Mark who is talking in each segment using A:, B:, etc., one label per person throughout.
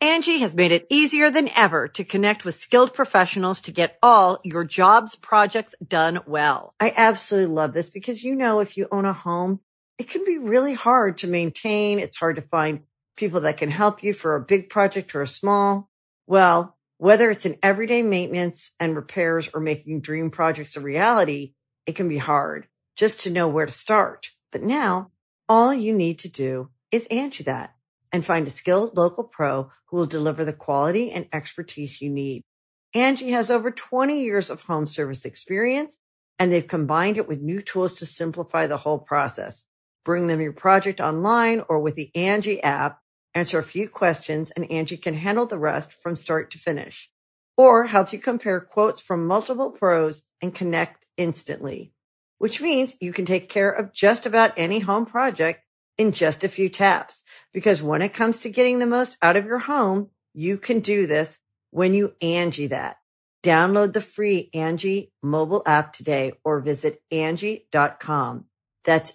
A: Angie has made it easier than ever to connect with skilled professionals to get all your jobs projects done well. I absolutely love this because, if you own a home, it can be really hard to maintain. It's hard to find people that can help you for a big project or a small. Well, whether it's in everyday maintenance and repairs or making dream projects a reality, it can be hard just to know where to start. But now all you need to do is Angie that and find a skilled local pro who will deliver the quality and expertise you need. Angie has over 20 years of home service experience, and they've combined it with new tools to simplify the whole process. Bring them your project online or with the Angie app, answer a few questions, and Angie can handle the rest from start to finish. Or help you compare quotes from multiple pros and connect instantly, which means you can take care of just about any home project in just a few taps. Because when it comes to getting the most out of your home, you can do this when you Angie that. Download the free Angie mobile app today or visit Angie.com. That's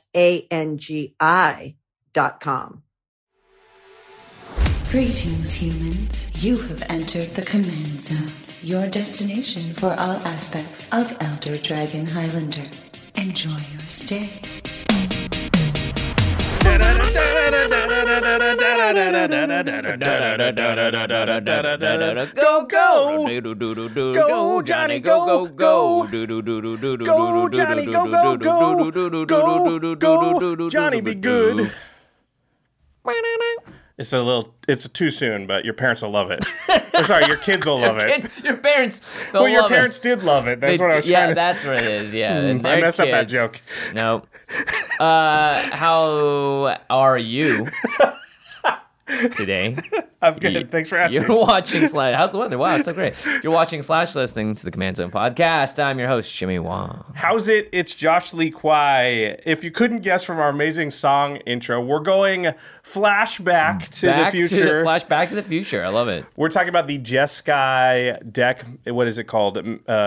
A: ANGI.com.
B: Greetings, humans. You have entered the Command Zone, your destination for all aspects of Elder Dragon Highlander. Enjoy your stay.
C: Go, go! Go, Johnny, go, go, go! Go, Johnny, go, go, go! Go, Johnny, be good! It's too soon, but your parents will love it. Or sorry, your kids will love it.
D: Your parents will
C: Well, your
D: love
C: parents did love it. That's what I was trying to say.
D: Yeah, that's what it is, yeah. And
C: I messed up that
D: kids.
C: joke.
D: No. How are you today?
C: I'm good. Thanks for asking.
D: You're watching Slash. How's the weather? Wow, it's so great. You're watching Slash listening to the Command Zone podcast. I'm your host, Jimmy Wong.
C: How's it? It's Josh Lee Kwai. If you couldn't guess from our amazing song intro, we're going flashback to the future.
D: Flashback to the future. I love it.
C: We're talking about the Jeskai deck. What is it called?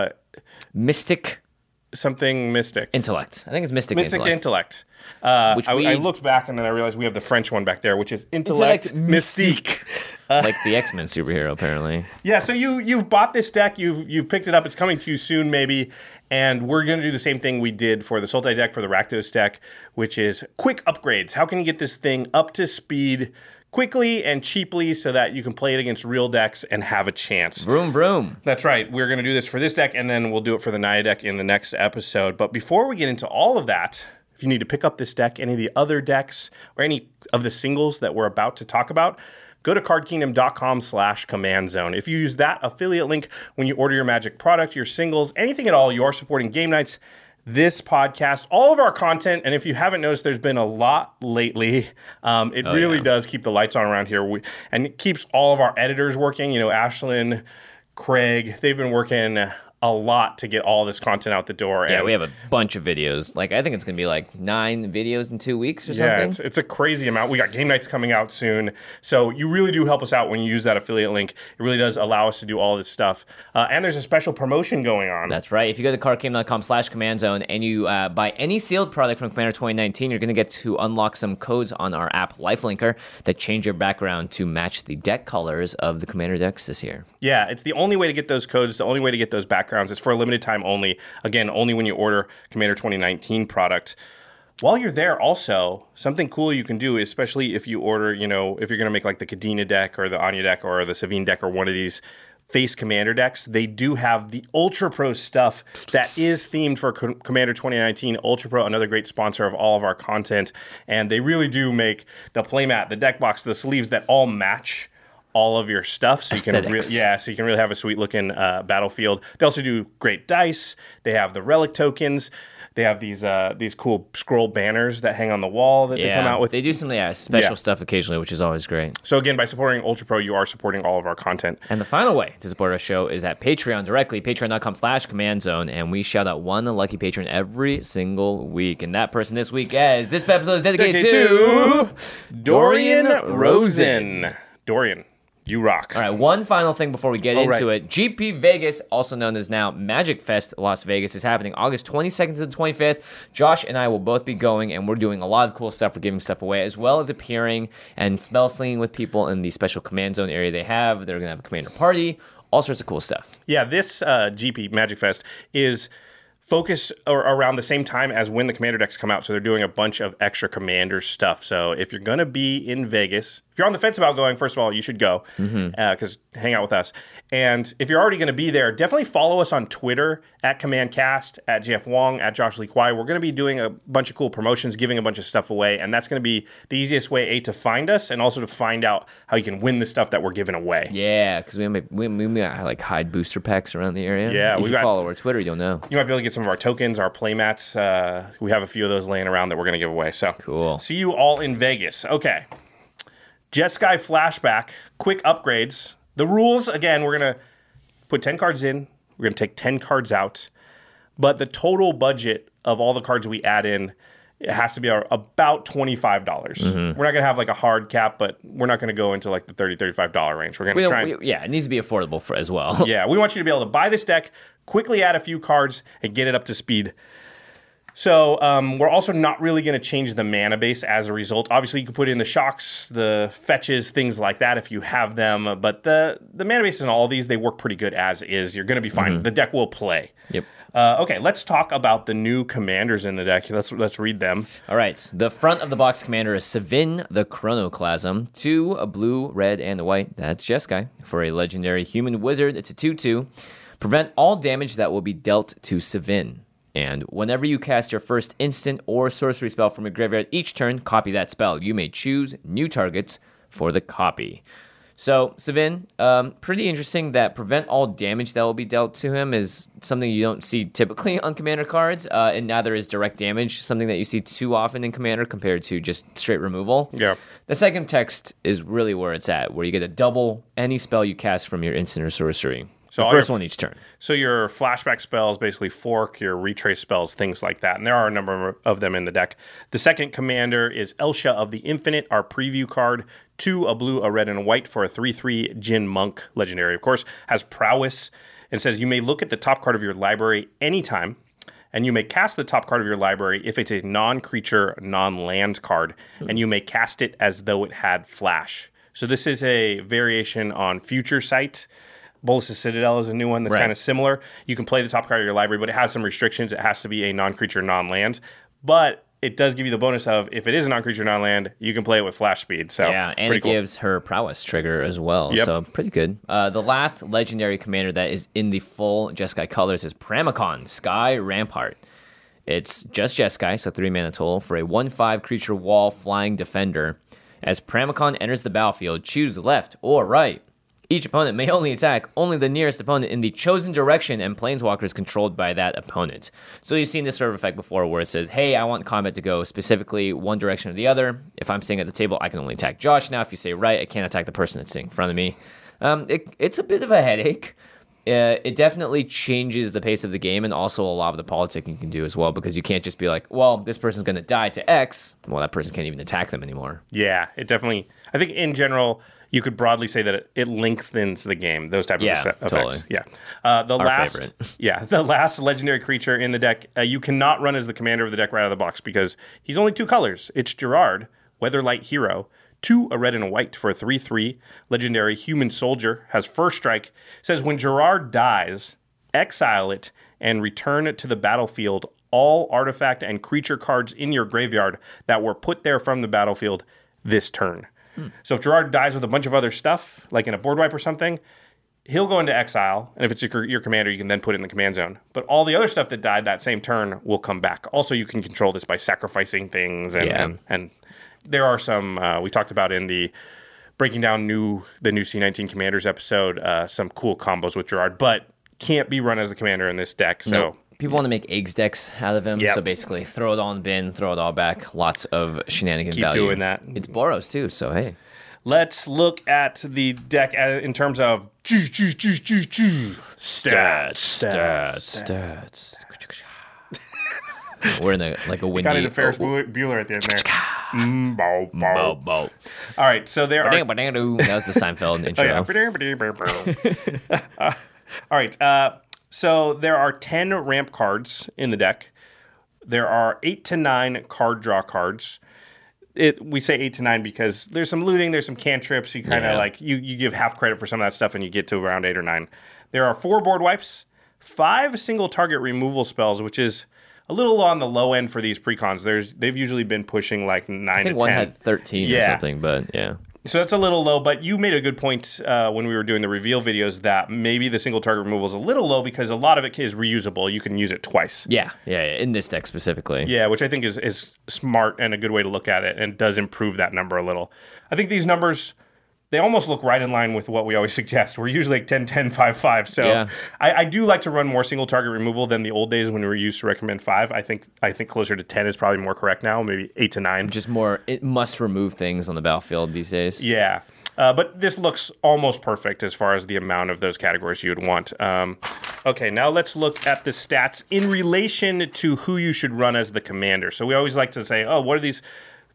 D: Mystic
C: Something Mystic.
D: Intellect. I think it's Mystic
C: Intellect.
D: Which
C: I looked back and then I realized we have the French one back there, which is Intellect Mystique.
D: Like the X-Men superhero, apparently.
C: Yeah, so you've bought this deck, you've picked it up, it's coming to you soon maybe, and we're going to do the same thing we did for the Sultai deck, for the Rakdos deck, which is quick upgrades. How can you get this thing up to speed quickly and cheaply so that you can play it against real decks and have a chance?
D: Vroom, vroom.
C: That's right. We're going to do this for this deck, and then we'll do it for the Naya deck in the next episode. But before we get into all of that, if you need to pick up this deck, any of the other decks, or any of the singles that we're about to talk about, go to cardkingdom.com/command zone. If you use that affiliate link when you order your Magic product, your singles, anything at all, you are supporting game nights, this podcast, all of our content. And if you haven't noticed, there's been a lot lately. It really does keep the lights on around here. And it keeps all of our editors working. Ashlyn, Craig, they've been working a lot to get all this content out the door.
D: Yeah, we have a bunch of videos. I think it's going to be 9 videos in 2 weeks or something.
C: Yeah, it's a crazy amount. We got game nights coming out soon. So you really do help us out when you use that affiliate link. It really does allow us to do all this stuff. And there's a special promotion going on.
D: That's right. If you go to cardkingdom.com/command zone and you buy any sealed product from Commander 2019, you're going to get to unlock some codes on our app Lifelinker that change your background to match the deck colors of the Commander decks this year.
C: Yeah, it's the only way to get those codes, the only way to get those backgrounds. It's for a limited time only. Again, only when you order Commander 2019 product. While you're there, also, something cool you can do, especially if you order, if you're going to make the Kadena deck or the Anya deck or the Savine deck or one of these face Commander decks, they do have the Ultra Pro stuff that is themed for Commander 2019. Ultra Pro, another great sponsor of all of our content. And they really do make the playmat, the deck box, the sleeves that all match all of your stuff, so you can really have a sweet looking battlefield. They also do great dice. They have the relic tokens. They have these cool scroll banners that hang on the wall that they come out with.
D: They do some special stuff occasionally, which is always great.
C: So again, by supporting Ultra Pro, you are supporting all of our content.
D: And the final way to support our show is at Patreon directly, patreon.com/command zone, and we shout out one lucky patron every single week. And that person this week is, this episode is dedicated to
C: Dorian Rosen. Dorian. You rock.
D: All right, one final thing before we get into it. GP Vegas, also known as now Magic Fest Las Vegas, is happening August 22nd to the 25th. Josh and I will both be going, and we're doing a lot of cool stuff. We're giving stuff away, as well as appearing and spell slinging with people in the special command zone area they have. They're going to have a commander party, all sorts of cool stuff.
C: Yeah, this GP Magic Fest is focused around the same time as when the commander decks come out. So they're doing a bunch of extra commander stuff. So if you're going to be in Vegas, if you're on the fence about going, first of all, you should go because hang out with us. And if you're already going to be there, definitely follow us on Twitter at CommandCast, at JF Wong, at Josh Lee Kwai. We're going to be doing a bunch of cool promotions, giving a bunch of stuff away. And that's going to be the easiest way, to find us and also to find out how you can win the stuff that we're giving away.
D: Yeah, because we might like hide booster packs around the area.
C: Yeah,
D: if you follow our Twitter, you'll know.
C: You might be able to get some of our tokens, our playmats. We have a few of those laying around that we're going to give away. So
D: cool.
C: See you all in Vegas. Okay. Jeskai Flashback, quick upgrades. The rules, again, we're going to put 10 cards in. We're going to take 10 cards out. But the total budget of all the cards we add in, it has to be about $25. We're not going to have like a hard cap, but we're not going to go into like the $30, $35 range. We're going to try
D: it needs to be affordable as well.
C: Yeah, we want you to be able to buy this deck, quickly add a few cards, and get it up to speed. So we're also not really going to change the mana base as a result. Obviously, you can put in the shocks, the fetches, things like that if you have them. But the mana base in all these, they work pretty good as is. You're going to be fine. The deck will play.
D: Yep.
C: Okay, let's talk about the new commanders in the deck. Let's read them.
D: All right. The front of the box commander is Savin the Chronoclasm. 2, a blue, red, and a white. That's Jeskai. For a legendary human wizard, it's a 2/2. Prevent all damage that will be dealt to Savin. And whenever you cast your first instant or sorcery spell from your graveyard each turn, copy that spell. You may choose new targets for the copy. So, Savin, pretty interesting that prevent all damage that will be dealt to him is something you don't see typically on Commander cards, and neither is direct damage, something that you see too often in Commander compared to just straight removal.
C: Yeah.
D: The second text is really where it's at, where you get to double any spell you cast from your instant or sorcery. So the first one each turn.
C: So your flashback spells basically fork, your retrace spells, things like that. And there are a number of them in the deck. The second commander is Elsha of the Infinite, our preview card. 2, a blue, a red, and a white for a 3/3 Jin Monk legendary. Of course, has prowess and says you may look at the top card of your library anytime, and you may cast the top card of your library if it's a non-creature, non-land card, and you may cast it as though it had flash. So this is a variation on Future Sight. Bolas' Citadel is a new one that's kind of similar. You can play the top card of your library, but it has some restrictions. It has to be a non-creature, non-land. But it does give you the bonus of, if it is a non-creature, non-land, you can play it with flash speed. So
D: yeah, and it gives her prowess trigger as well.
C: Yep.
D: So pretty good. The last legendary commander that is in the full Jeskai colors is Pramikon, Sky Rampart. It's just Jeskai, so 3 mana total, for a 1/5 creature wall flying defender. As Pramikon enters the battlefield, choose left or right. Each opponent may only attack only the nearest opponent in the chosen direction, and planeswalkers controlled by that opponent. So you've seen this sort of effect before where it says, hey, I want combat to go specifically one direction or the other. If I'm staying at the table, I can only attack Josh. Now, if you say right, I can't attack the person that's sitting in front of me. It's a bit of a headache. It definitely changes the pace of the game, and also a lot of the politicking you can do as well, because you can't just be like, well, this person's going to die to X. Well, that person can't even attack them anymore.
C: Yeah, it definitely, I think in general, you could broadly say that it lengthens the game, those type of effects.
D: Totally.
C: Yeah.
D: Favorite.
C: Yeah, the last legendary creature in the deck, you cannot run as the commander of the deck right out of the box because he's only 2 colors. It's Gerard, Weatherlight Hero, 2, a red and a white for a 3/3 legendary human soldier, has first strike. Says when Gerard dies, exile it and return it to the battlefield all artifact and creature cards in your graveyard that were put there from the battlefield this turn. So if Gerard dies with a bunch of other stuff, like in a board wipe or something, he'll go into exile, and if it's your commander, you can then put it in the command zone. But all the other stuff that died that same turn will come back. Also, you can control this by sacrificing things, and there are some, we talked about in the breaking down the new C19 Commanders episode, some cool combos with Gerard, but can't be run as the commander in this deck, so...
D: Nope. People want to make eggs decks out of him, so basically throw it all in the bin, throw it all back. Lots of shenanigan value.
C: Keep doing that.
D: It's Boros too, so hey.
C: Let's look at the deck in terms of stats.
D: We're in a windy.
C: Got into Ferris Bueller at the end there. Bow,
D: Bow,
C: bow.
D: bow.
C: All right, so there are...
D: That was the Seinfeld intro.
C: All right, so there are 10 ramp cards in the deck. There are 8 to 9 card draw cards. We say 8 to 9 because there's some looting, there's some cantrips. You kind of like, you give half credit for some of that stuff and you get to around 8 or 9. There are 4 board wipes, 5 single target removal spells, which is a little on the low end for these precons. They've usually been pushing like 9 to 10.
D: I think one had 13 or something, but yeah.
C: So that's a little low, but you made a good point when we were doing the reveal videos that maybe the single target removal is a little low because a lot of it is reusable. You can use it twice.
D: Yeah, in this deck specifically.
C: Yeah, which I think is smart and a good way to look at it and does improve that number a little. I think these numbers, they almost look right in line with what we always suggest. We're usually like 10, 10, 5, 5. So I do like to run more single target removal than the old days when we were used to recommend 5. I think closer to 10 is probably more correct now, maybe 8 to 9.
D: Just more, it must remove things on the battlefield these days.
C: Yeah. But this looks almost perfect as far as the amount of those categories you would want. Okay, now let's look at the stats in relation to who you should run as the commander. So we always like to say, what are these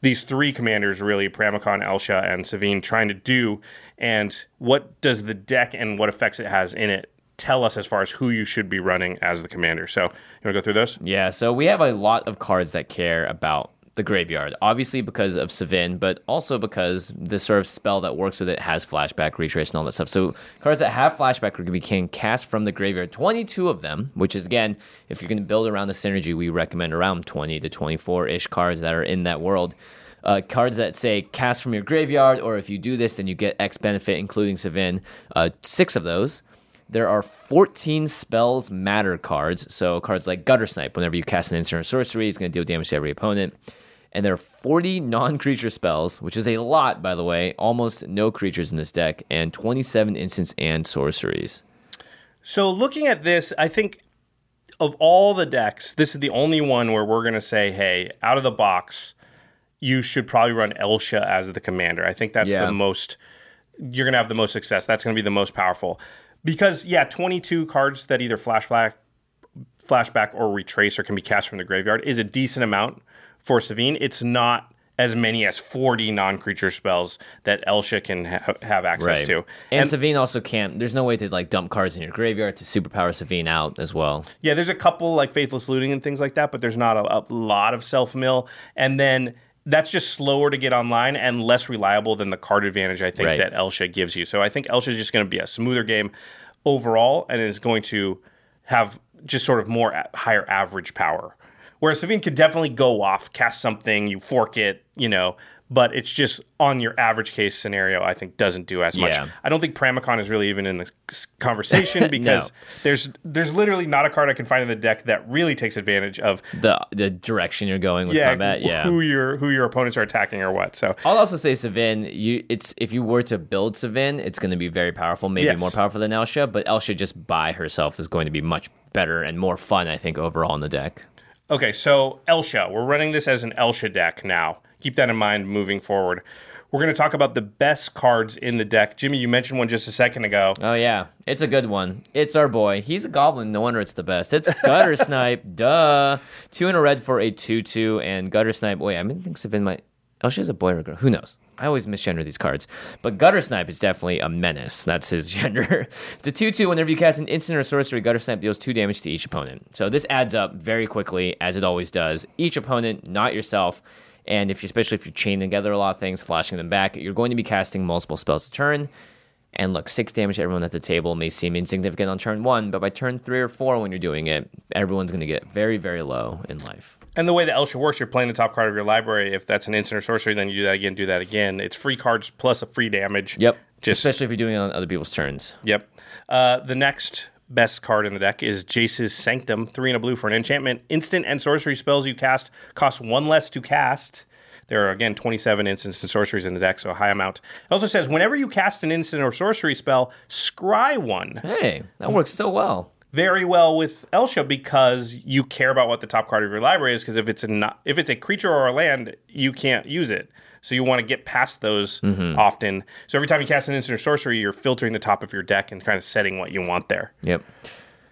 C: 3 commanders, really, Pramikon, Elsha, and Savine, trying to do, and what does the deck and what effects it has in it tell us as far as who you should be running as the commander? So you want to go through those?
D: Yeah, so we have a lot of cards that care about the graveyard, obviously because of Savine, but also because the sort of spell that works with it has flashback, retrace, and all that stuff. So cards that have flashback can cast from the graveyard, 22 of them, which is, again, if you're going to build around the synergy, we recommend around 20 to 24-ish cards that are in that world. Cards that say cast from your graveyard, or if you do this, then you get X benefit, including Savine, 6 of those. There are 14 spells matter cards, so cards like Gutter Snipe, whenever you cast an instant or sorcery, it's going to deal damage to every opponent. And there are 40 non-creature spells, which is a lot, by the way, almost no creatures in this deck, and 27 instants and sorceries.
C: So looking at this, I think of all the decks, this is the only one where we're going to say, hey, out of the box, you should probably run Elsha as the commander. I think that's the most, you're going to have the most success. That's going to be the most powerful. Because, 22 cards that either flashback or retrace or can be cast from the graveyard is a decent amount for Savine. It's not as many as 40 non-creature spells that Elsha can have access to.
D: And Savine also can't, there's no way to dump cards in your graveyard to superpower Savine out as well.
C: Yeah, there's a couple like Faithless Looting and things like that, but there's not a lot of self-mill. And then that's just slower to get online and less reliable than the card advantage I think that Elsha gives you. So I think Elsha is just going to be a smoother game overall and is going to have just sort of more higher average power. Whereas Savine could definitely go off, cast something, you fork it, but it's just on your average case scenario, I think doesn't do as much.
D: Yeah.
C: I don't think Pramikon is really even in the conversation because there's literally not a card I can find in the deck that really takes advantage of
D: the direction you're going with combat. Yeah,
C: who your opponents are attacking or what. So
D: I'll also say Savine, if you were to build Savine, it's going to be very powerful, maybe more powerful than Elsha, but Elsha just by herself is going to be much better and more fun, I think, overall in the deck.
C: Okay, so Elsha. We're running this as an Elsha deck now. Keep that in mind moving forward. We're going to talk about the best cards in the deck. Jimmy, you mentioned one just a second ago.
D: Oh, yeah. It's a good one. It's our boy. He's a goblin. No wonder it's the best. It's Gutter Snipe. Duh. 2 in a red for a 2/2. And Gutter Snipe. Wait, I think Savine might... Elsha's a boy or a girl. Who knows? I always misgender these cards. But Gutter Snipe is definitely a menace. That's his gender. It's a 2/2. Whenever you cast an instant or sorcery, Gutter Snipe deals 2 damage to each opponent. So this adds up very quickly, as it always does. Each opponent, not yourself. And especially if you're chaining together a lot of things, flashing them back, you're going to be casting multiple spells a turn. And look, 6 damage to everyone at the table may seem insignificant on turn 1, but by turn 3 or 4 when you're doing it, everyone's going to get very, very low in life.
C: And the way that Elsha works, you're playing the top card of your library. If that's an instant or sorcery, then you do that again. It's free cards plus a free damage.
D: Yep. Especially if you're doing it on other people's turns.
C: Yep. The next best card in the deck is Jace's Sanctum, 3 and a blue for an enchantment. Instant and sorcery spells you cast cost 1 less to cast. There are, again, 27 instants and sorceries in the deck, so a high amount. It also says, whenever you cast an instant or sorcery spell, scry one.
D: Hey, that works so well.
C: Very well with Elsha because you care about what the top card of your library is, because if it's a creature or a land, you can't use it. So you want to get past those often. So every time you cast an instant or sorcery, you're filtering the top of your deck and kind of setting what you want there.
D: Yep.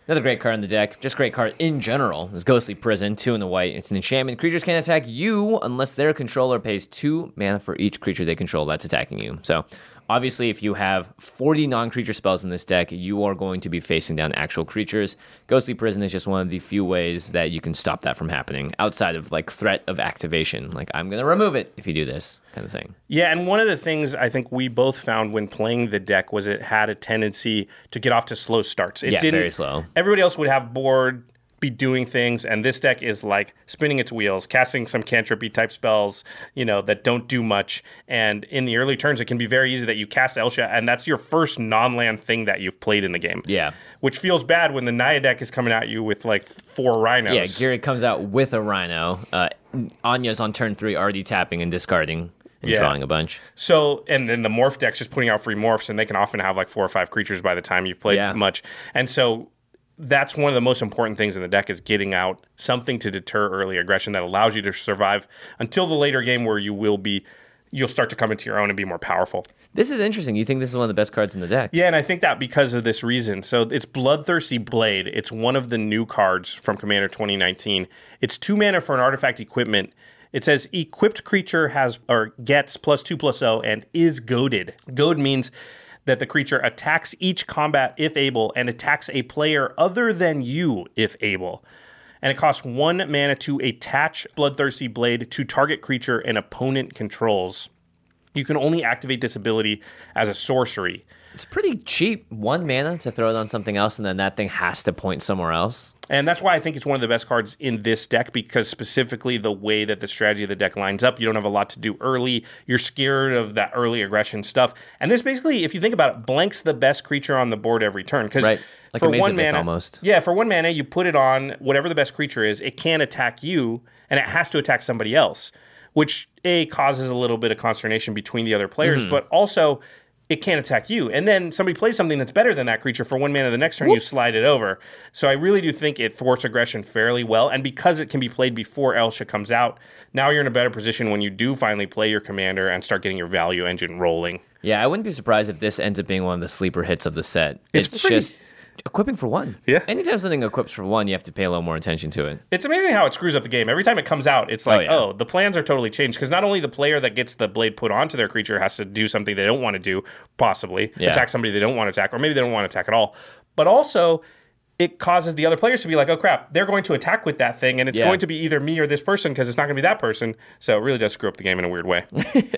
D: Another great card in the deck, just great card in general, is Ghostly Prison, 2 in the white. It's an enchantment. Creatures can't attack you unless their controller pays 2 mana for each creature they control that's attacking you. So, obviously, if you have 40 non-creature spells in this deck, you are going to be facing down actual creatures. Ghostly Prison is just one of the few ways that you can stop that from happening, outside of, like, threat of activation. Like, I'm going to remove it if you do this, kind of thing.
C: Yeah, and one of the things I think we both found when playing the deck was it had a tendency to get off to slow starts. It didn't,
D: very slow.
C: Everybody else would have board, be doing things, and this deck is like spinning its wheels, casting some cantrip-y type spells, that don't do much. And in the early turns, it can be very easy that you cast Elsha, and that's your first non-land thing that you've played in the game.
D: Yeah.
C: Which feels bad when the Naya deck is coming at you with like 4 rhinos.
D: Yeah, Gary comes out with a rhino. Anya's on turn 3 already tapping and discarding and drawing a bunch.
C: So, and then the morph deck's just putting out free morphs, and they can often have like 4 or 5 creatures by the time you've played much. And so that's one of the most important things in the deck is getting out something to deter early aggression that allows you to survive until the later game where you'll start to come into your own and be more powerful.
D: This is interesting. You think this is one of the best cards in the deck?
C: Yeah, and I think that because of this reason. So it's Bloodthirsty Blade. It's one of the new cards from Commander 2019. It's 2 mana for an artifact equipment. It says equipped creature gets +2/+0 and is goaded. Goad means that the creature attacks each combat if able and attacks a player other than you if able. And it costs 1 mana to attach Bloodthirsty Blade to target creature an opponent controls. You can only activate this ability as a sorcery.
D: It's pretty cheap, 1 mana to throw it on something else, and then that thing has to point somewhere else.
C: And that's why I think it's one of the best cards in this deck, because specifically the way that the strategy of the deck lines up, you don't have a lot to do early. You're scared of that early aggression stuff. And this basically, if you think about it, blanks the best creature on the board every turn.
D: Right, like
C: for
D: a Maze
C: 1
D: of Myth
C: mana,
D: almost.
C: Yeah, for 1 mana, you put it on whatever the best creature is. It can attack you, and it has to attack somebody else, which causes a little bit of consternation between the other players, but also it can't attack you. And then somebody plays something that's better than that creature for 1 mana the next turn, you slide it over. So I really do think it thwarts aggression fairly well. And because it can be played before Elsha comes out, now you're in a better position when you do finally play your commander and start getting your value engine rolling.
D: Yeah, I wouldn't be surprised if this ends up being one of the sleeper hits of the set.
C: It's
D: just equipping for 1.
C: Yeah.
D: Anytime something equips for 1, you have to pay a little more attention to it.
C: It's amazing how it screws up the game. Every time it comes out, it's like, the plans are totally changed. Because not only the player that gets the blade put onto their creature has to do something they don't want to do, possibly, attack somebody they don't want to attack, or maybe they don't want to attack at all. But also, it causes the other players to be like, oh crap, they're going to attack with that thing, and it's going to be either me or this person, because it's not going to be that person. So it really does screw up the game in a weird way.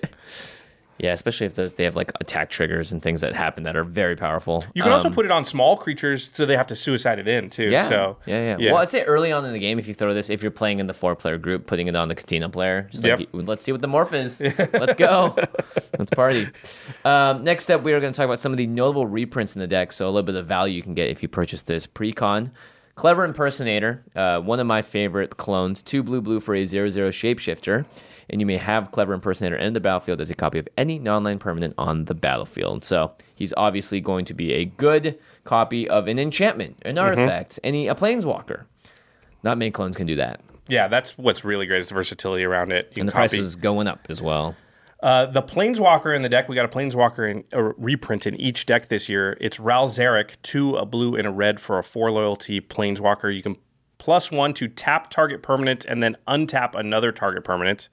D: Yeah, especially if they have like attack triggers and things that happen that are very powerful.
C: You can also put it on small creatures so they have to suicide it in too.
D: Yeah,
C: so,
D: yeah. Well, I'd say early on in the game, if you throw this, if you're playing in the 4-player group, putting it on the Katina player, just like, let's see what the morph is. Let's go. Let's party. Next up, we are going to talk about some of the notable reprints in the deck. So a little bit of value you can get if you purchase this. Precon, Clever Impersonator, one of my favorite clones, 2 blue for a 0/0 shapeshifter. And you may have Clever Impersonator enter the battlefield as a copy of any non-land permanent on the battlefield. So he's obviously going to be a good copy of an enchantment, an artifact, a planeswalker. Not many clones can do that.
C: Yeah, that's what's really great is the versatility around it.
D: And the price is going up as well.
C: The Planeswalker in the deck, we got a Planeswalker in a reprint in each deck this year. It's Ral Zarek, 2 a blue and a red for a 4 loyalty Planeswalker. You can +1 to tap target permanent and then untap another target permanent.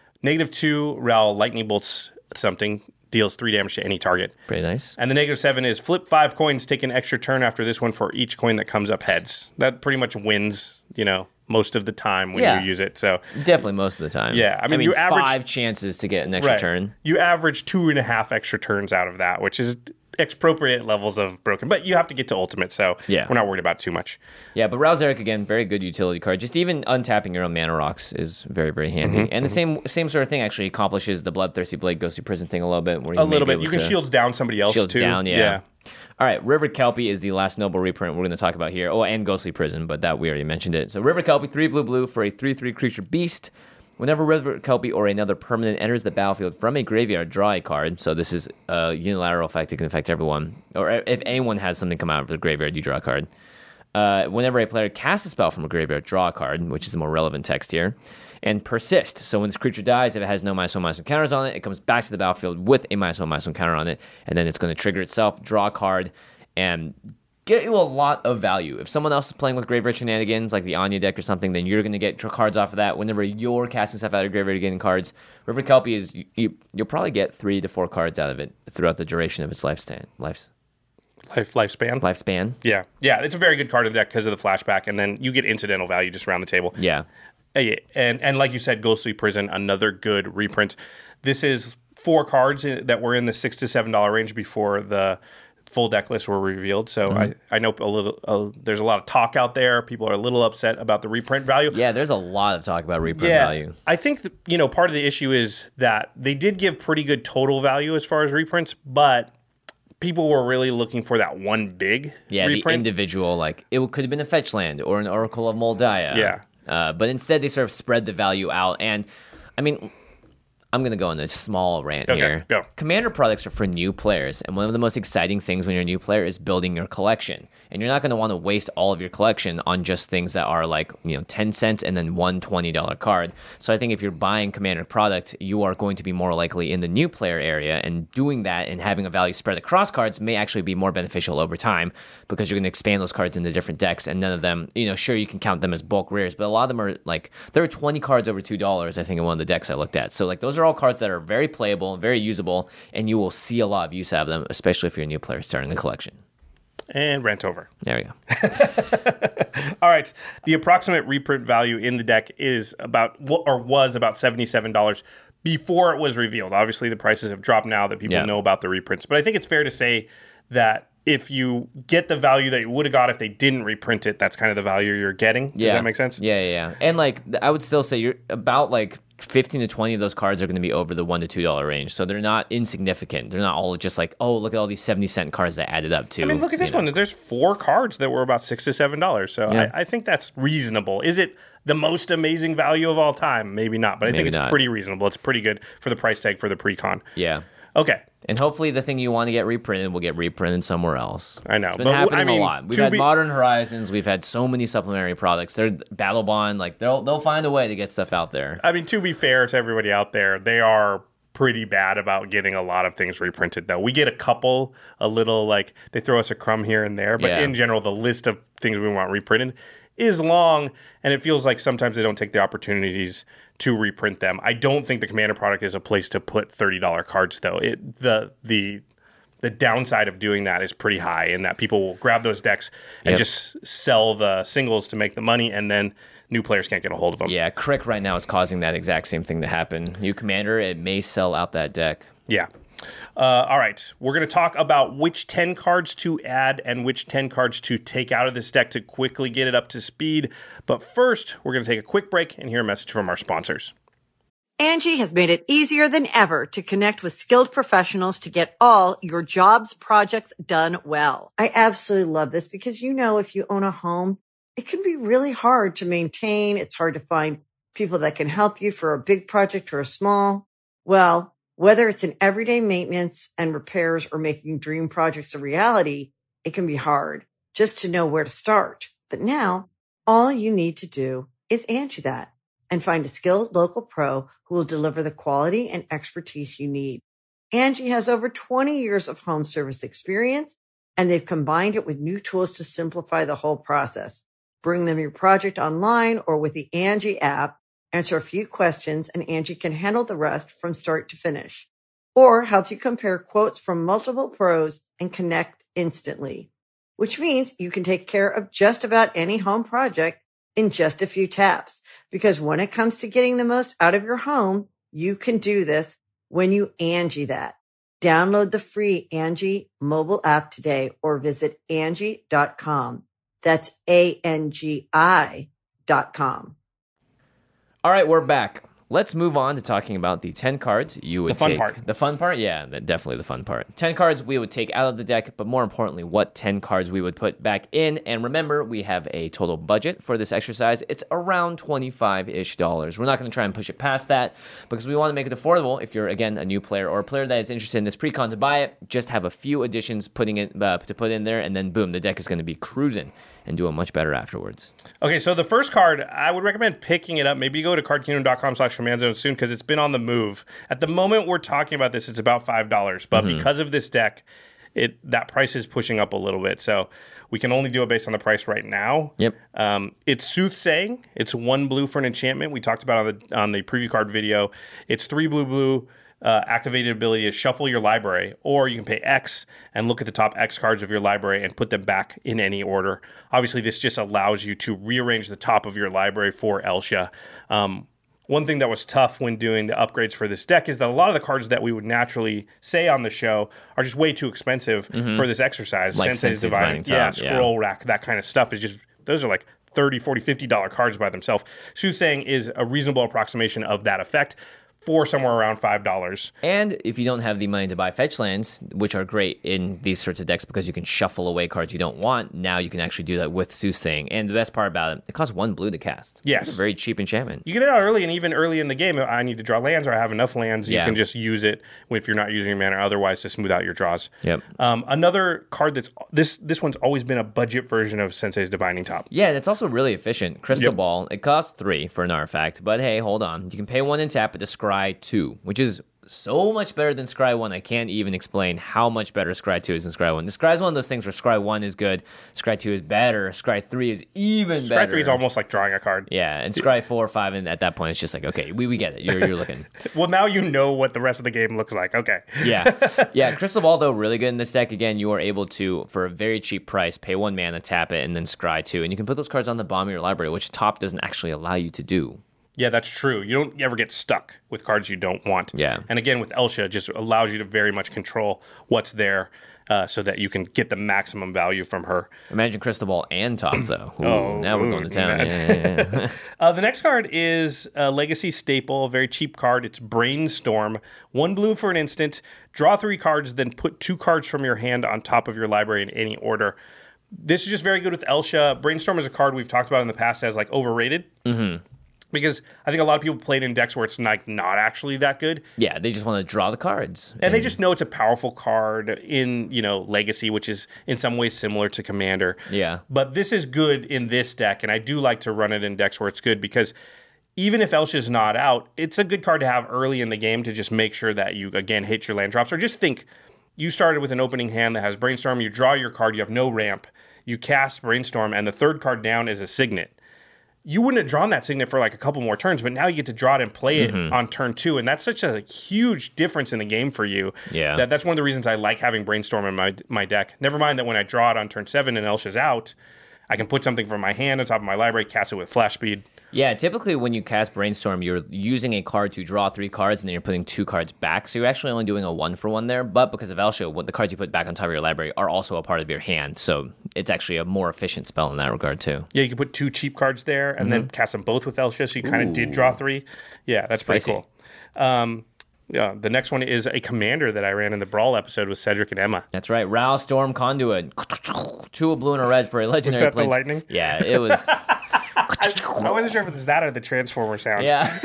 C: -2, Ral Lightning Bolts something, deals 3 damage to any target.
D: Pretty nice.
C: And the -7 is flip 5 coins, take an extra turn after this one for each coin that comes up heads. That pretty much wins, most of the time when you use it. So
D: definitely most of the time.
C: Yeah, I mean
D: you
C: average
D: 5 chances to get an extra turn.
C: You average 2.5 extra turns out of that, which is expropriate levels of broken. But you have to get to ultimate, so we're not worried about too much.
D: Yeah, but Ral Zarek, again, very good utility card. Just even untapping your own mana rocks is very, very handy. And the same sort of thing actually accomplishes the Bloodthirsty Blade Ghostly Prison thing a little bit. Where
C: You can shields down somebody else
D: shields
C: too.
D: Down, yeah. All right, River Kelpie is the last noble reprint we're going to talk about here. Oh, and Ghostly Prison, but that we already mentioned it. So River Kelpie, 3 blue for a 3/3 creature beast. Whenever River Kelpie or another permanent enters the battlefield from a graveyard, draw a card. So this is a unilateral effect. It can affect everyone. Or if anyone has something come out of the graveyard, you draw a card. Whenever a player casts a spell from a graveyard, draw a card, which is a more relevant text here. And persist. So when this creature dies, if it has no -1/-1 counters on it, it comes back to the battlefield with a -1/-1 counter on it, and then it's going to trigger itself, draw a card, and get you a lot of value. If someone else is playing with Graveyard Shenanigans, like the Anya deck or something, then you're going to get cards off of that. Whenever you're casting stuff out of Graveyard getting cards, River Kelpie is you'll probably get 3 to 4 cards out of it throughout the duration of its lifespan.
C: Yeah, it's a very good card of the deck because of the flashback, and then you get incidental value just around the table.
D: Yeah.
C: And like you said, Ghostly Prison, another good reprint. This is 4 cards that were in the $6 to $7 range before the full deck lists were revealed. So I know there's a lot of talk out there. People are a little upset about the reprint value.
D: Yeah, there's a lot of talk about reprint value.
C: I think that, part of the issue is that they did give pretty good total value as far as reprints, but people were really looking for that one big reprint.
D: The individual, like it could have been a fetch land or an Oracle of Moldiah.
C: Yeah.
D: But instead they sort of spread the value out. And I mean, I'm going to go on a small rant here.
C: Go.
D: Commander products are for new players, and one of the most exciting things when you're a new player is building your collection. And you're not going to want to waste all of your collection on just things that are like 10 cents and then one $20 card. So I think if you're buying Commander product, you are going to be more likely in the new player area, and doing that and having a value spread across cards may actually be more beneficial over time because you're going to expand those cards into different decks, and none of them, sure, you can count them as bulk rares, but a lot of them are like, there are 20 cards over $2, I think, in one of the decks I looked at. So like those are all cards that are very playable, very usable, and you will see a lot of use out of them, especially if you're a new player starting the collection.
C: And rant over.
D: There we go.
C: All right. The approximate reprint value in the deck is was about $77 before it was revealed. Obviously, the prices have dropped now that people know about the reprints. But I think it's fair to say that if you get the value that you would have got if they didn't reprint it, that's kind of the value you're getting. Does that make sense?
D: Yeah. And like, I would still say you're about like 15 to 20 of those cards are going to be over the $1 to $2 range. So they're not insignificant. They're not all just like, oh, look at all these 70-cent cards that added up to.
C: I mean, look at this one. There's 4 cards that were about $6 to $7. So I think that's reasonable. Is it the most amazing value of all time? Maybe not, but I think it's pretty reasonable. It's pretty good for the price tag for the pre-con.
D: Yeah.
C: Okay.
D: And hopefully the thing you want to get reprinted will get reprinted somewhere else.
C: I know.
D: It's been happening a lot. We've had Modern Horizons. We've had so many supplementary products. They're Battle Bond. Like they'll find a way to get stuff out there.
C: I mean, to be fair to everybody out there, they are pretty bad about getting a lot of things reprinted, though. We get a little, like, they throw us a crumb here and there. But in general, the list of things we want reprinted is long, and it feels like sometimes they don't take the opportunities to reprint them. I don't think the Commander product is a place to put $30 cards, though. The downside of doing that is pretty high, in that people will grab those decks and just sell the singles to make the money, and then new players can't get a hold of them.
D: Yeah, Crick right now is causing that exact same thing to happen. New Commander, it may sell out that deck.
C: Yeah. All right. We're going to talk about which 10 cards to add and which 10 cards to take out of this deck to quickly get it up to speed. But first, we're going to take a quick break and hear a message from our sponsors.
A: Angie has made it easier than ever to connect with skilled professionals to get all your jobs projects done well. I absolutely love this because, if you own a home, it can be really hard to maintain. It's hard to find people that can help you for a big project or a small. Well, whether it's in everyday maintenance and repairs or making dream projects a reality, it can be hard just to know where to start. But now, all you need to do is Angie that and find a skilled local pro who will deliver the quality and expertise you need. Angie has over 20 years of home service experience, and they've combined it with new tools to simplify the whole process. Bring them your project online or with the Angie app. Answer a few questions, and Angie can handle the rest from start to finish. Or help you compare quotes from multiple pros and connect instantly. Which means you can take care of just about any home project in just a few taps. Because when it comes to getting the most out of your home, you can do this when you Angie that. Download the free Angie mobile app today or visit Angie.com. That's ANGI.com.
D: All right, we're back. Let's move on to talking about the 10 cards you would take.
C: The fun part.
D: The fun part? Yeah, definitely the fun part. 10 cards we would take out of the deck, but more importantly, what 10 cards we would put back in. And remember, we have a total budget for this exercise. It's around $25-ish. We're not going to try and push it past that because we want to make it affordable. If you're, again, a new player or a player that is interested in this pre-con to buy it, just have a few additions to put in there, and then boom, the deck is going to be cruising and doing much better afterwards.
C: Okay, so the first card, I would recommend picking it up. Maybe go to cardkingdom.com/command-zone soon because it's been on the move. At the moment we're talking about this, it's about $5. But because of this deck, that price is pushing up a little bit. So we can only do it based on the price right now.
D: Yep.
C: It's Soothsaying. It's 1 blue for an enchantment. We talked about on the preview card video. It's 3 blue. Activated ability is shuffle your library, or you can pay X and look at the top X cards of your library and put them back in any order. Obviously, this just allows you to rearrange the top of your library for Elsha. One thing that was tough when doing the upgrades for this deck is that a lot of the cards that we would naturally say on the show are just way too expensive for this exercise.
D: Like
C: Sensei's
D: Divining Top,
C: yeah, Scroll Rack, that kind of stuff is just, those are like $30, $40, $50 cards by themselves. Soothsaying is a reasonable approximation of that effect for somewhere around $5.
D: And if you don't have the money to buy fetch lands, which are great in these sorts of decks because you can shuffle away cards you don't want, now you can actually do that with Soothsaying. And the best part about it costs 1 blue to cast.
C: Yes.
D: It's a very cheap enchantment.
C: You get it out early, and even early in the game, I need to draw lands or I have enough lands, you can just use it if you're not using your mana otherwise to smooth out your draws.
D: Yep.
C: Another card that's this one's always been a budget version of Sensei's Divining Top.
D: Yeah, that's also really efficient. Crystal Ball, it costs 3 for an artifact, but hey, hold on. You can pay 1 and tap it to scry 2, which is so much better than Scry 1. I can't even explain how much better Scry 2 is than Scry 1. The Scry is one of those things where Scry 1 is good, Scry 2 is better, Scry 3 is even better.
C: Scry 3 is almost like drawing a card.
D: Yeah, and Scry 4 or 5, and at that point, it's just like, okay, we get it. You're looking.
C: Well, now you know what the rest of the game looks like. Okay.
D: Yeah. Crystal Ball, though, really good in this deck. Again, you are able to, for a very cheap price, pay 1 mana, tap it, and then Scry 2. And you can put those cards on the bottom of your library, which Top doesn't actually allow you to do.
C: Yeah, that's true. You don't ever get stuck with cards you don't want.
D: Yeah.
C: And again, with Elsha, it just allows you to very much control what's there so that you can get the maximum value from her.
D: Imagine Crystal Ball and Top, though. Now we're going to town. Yeah.
C: The next card is a Legacy staple, a very cheap card. It's Brainstorm. 1 blue for an instant. Draw 3 cards, then put 2 cards from your hand on top of your library in any order. This is just very good with Elsha. Brainstorm is a card we've talked about in the past as like overrated. Mm-hmm. Because I think a lot of people played in decks where it's like not actually that good.
D: Yeah, they just want to draw the cards.
C: And they just know it's a powerful card in, Legacy, which is in some ways similar to Commander.
D: Yeah.
C: But this is good in this deck, and I do like to run it in decks where it's good because even if Elsha's not out, it's a good card to have early in the game to just make sure that you, again, hit your land drops. Or just think, you started with an opening hand that has Brainstorm, you draw your card, you have no ramp, you cast Brainstorm, and the third card down is a Signet. You wouldn't have drawn that Signet for like a couple more turns, but now you get to draw it and play it on turn 2, and that's such a huge difference in the game for you.
D: Yeah,
C: that's one of the reasons I like having Brainstorm in my deck. Never mind that when I draw it on turn 7 and Elsha's out, I can put something from my hand on top of my library, cast it with Flash Speed.
D: Yeah, typically when you cast Brainstorm, you're using a card to draw 3 cards, and then you're putting 2 cards back. So you're actually only doing a 1-for-1 there. But because of Elsha, the cards you put back on top of your library are also a part of your hand. So it's actually a more efficient spell in that regard, too.
C: Yeah, you can put 2 cheap cards there and then cast them both with Elsha, so you kind of did draw 3. Yeah, that's
D: Spicy.
C: pretty cool. Yeah, the next one is a Commander that I ran in the Brawl episode with Cedric and Emma.
D: That's right. Ral Storm Conduit. 2 a blue and a red for a legendary.
C: Was that the lightning?
D: Yeah, it was.
C: I wasn't sure if it was that or the Transformer sound.
D: Yeah.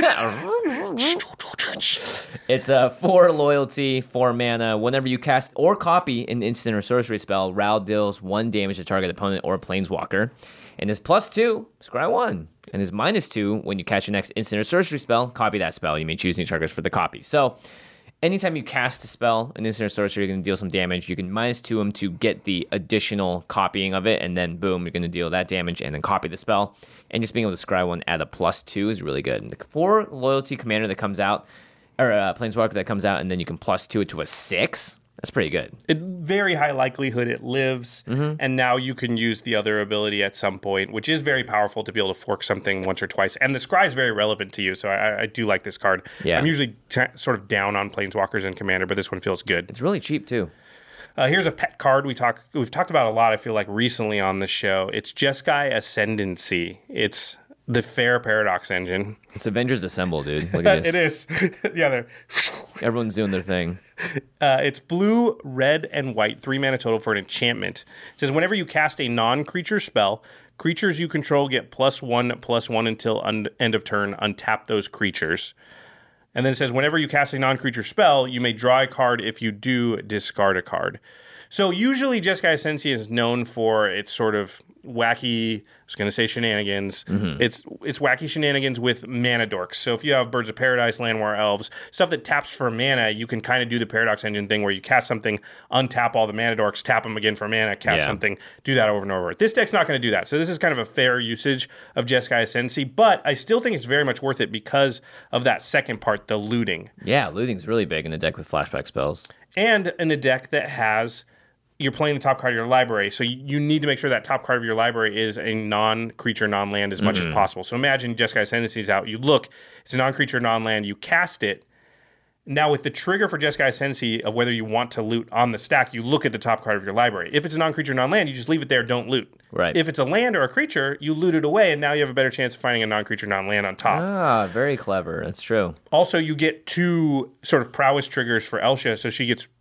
D: It's a 4 loyalty, 4 mana. Whenever you cast or copy an instant or sorcery spell, Ral deals 1 damage to target opponent or planeswalker. And his +2, scry 1. And his -2, when you cast your next instant or sorcery spell, copy that spell. You may choose new targets for the copy. So anytime you cast a spell, an instant or sorcery, you're going to deal some damage. You can -2 him to get the additional copying of it, and then boom, you're going to deal that damage and then copy the spell. And just being able to scry 1 at a +2 is really good. And the 4 loyalty commander that comes out, or planeswalker that comes out, and then you can +2 it to a 6. That's pretty good.
C: Very high likelihood it lives, and now you can use the other ability at some point, which is very powerful to be able to fork something once or twice. And the scry is very relevant to you, so I do like this card.
D: Yeah.
C: I'm usually sort of down on planeswalkers and Commander, but this one feels good.
D: It's really cheap, too.
C: Here's a pet card we've talked about a lot, I feel like, recently on the show. It's Jeskai Ascendancy. It's the Fair Paradox engine.
D: It's Avengers Assemble, dude. Look at this.
C: It is. Yeah,
D: everyone's doing their thing.
C: It's blue, red, and white, 3 mana total for an enchantment. It says whenever you cast a non-creature spell, creatures you control get +1/+1 until end of turn. Untap those creatures. And then it says whenever you cast a non-creature spell, you may draw a card. If you do, discard a card. So usually Jeskai Sensei is known for its sort of wacky, I was going to say shenanigans. It's wacky shenanigans with mana dorks. So if you have Birds of Paradise, Landwar Elves, stuff that taps for mana, you can kind of do the Paradox Engine thing where you cast something, untap all the mana dorks, tap them again for mana, cast something, do that over and over. This deck's not going to do that. So this is kind of a fair usage of Jeskai Sensei, but I still think it's very much worth it because of that second part, the looting.
D: Yeah, looting's really big in a deck with flashback spells.
C: And in a deck that has... You're playing the top card of your library, so you need to make sure that top card of your library is a non-creature, non-land as much as possible. So imagine Jeskai Sensei's out. You look, it's a non-creature, non-land. You cast it. Now, with the trigger for Jeskai Sensei of whether you want to loot on the stack, you look at the top card of your library. If it's a non-creature, non-land, you just leave it there, don't loot.
D: Right.
C: If it's a land or a creature, you loot it away, and now you have a better chance of finding a non-creature, non-land on top.
D: Ah, very clever. That's true.
C: Also, you get 2 sort of prowess triggers for Elsha, so she gets...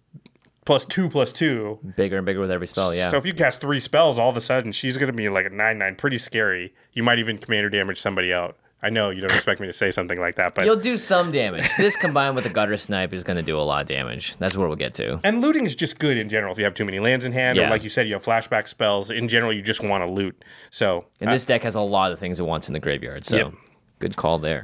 C: +2/+2.
D: Bigger and bigger with every spell, yeah.
C: So if you cast 3 spells, all of a sudden she's going to be like a 9/9, pretty scary. You might even commander damage somebody out. I know you don't expect me to say something like that, but
D: You'll do some damage. This combined with the Gutter Snipe is going to do a lot of damage. That's where we'll get to.
C: and looting is just good in general. If you have too many lands in hand, or
D: Yeah.
C: like you said, you have flashback spells. In general, you just want to loot. So
D: And this deck has a lot of things it wants in the graveyard, so
C: Yep.
D: good call there.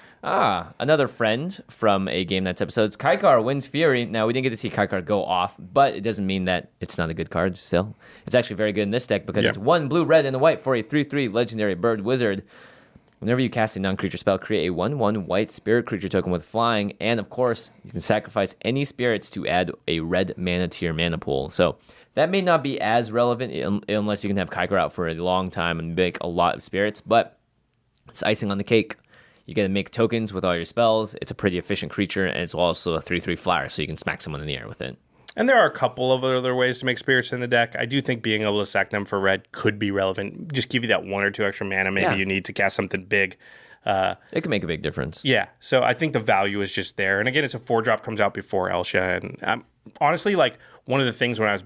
D: Another friend from a Game Nights episode. Kaikar wins Fury. Now, we didn't get to see Kaikar go off, but it doesn't mean that it's not a good card still. It's actually very good in this deck because it's 1 blue, red, and a white for a 3/3 legendary bird wizard. Whenever you cast a non-creature spell, create a 1/1 white spirit creature token with flying, and of course, you can sacrifice any spirits to add a red mana to your mana pool. So that may not be as relevant unless you can have Kaikar out for a long time and make a lot of spirits, but it's icing on the cake. You get to make tokens with all your spells. It's a pretty efficient creature, and it's also a 3/3 flyer, so you can smack someone in the air with it.
C: And there are a couple of other ways to make spirits in the deck. I do think being able to sack them for red could be relevant. Just give you that 1 or 2 extra mana maybe you need to cast something big.
D: It can make a big difference.
C: Yeah, so I think the value is just there. And again, it's a 4-drop, comes out before Elsha. And honestly, like one of the things when I was,